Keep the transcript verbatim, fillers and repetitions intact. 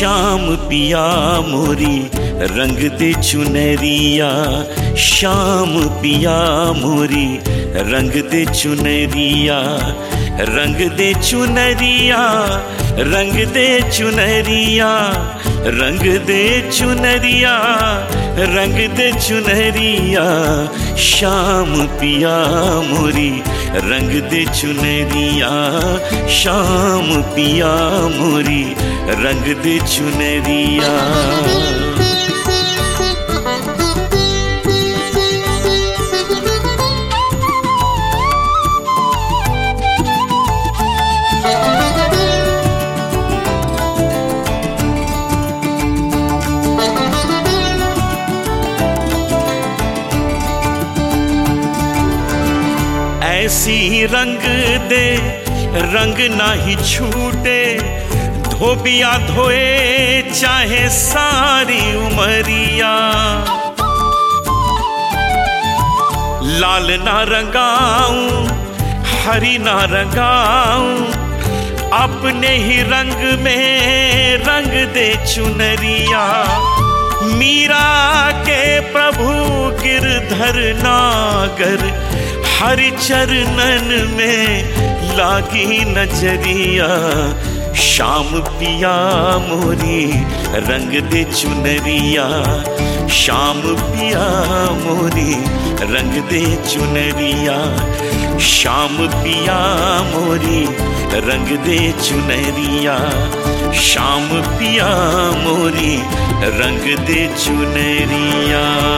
श्याम पिया मोरी रंग दे चुनरिया, श्याम पिया मोरी रंग दे चुनरिया, रंग दे चुनरिया, रंग दे चुनरिया, रंग दे चुनरिया, रंग दे चुनरिया, श्याम पिया मोरी रंग दे चुनरिया, श्याम पिया मोरी रंग दे चुनरिया। ऐसी रंग दे रंग ना ही छूटे, धोबिया धोए चाहे सारी उमरिया, लाल ना रंगाऊं हरी ना रंगाऊं, अपने ही रंग में रंग दे चुनरिया। मीरा के प्रभु गिरधर नागर, हरि चरणन में लागी नजरिया, श्याम पिया मोरी रंग दे चुनरिया, श्याम पिया मोरी रंग दे चुनरिया, श्याम पिया मोरी रंग दे चुनरिया, श्याम पिया मोरी रंग दे चुनरिया।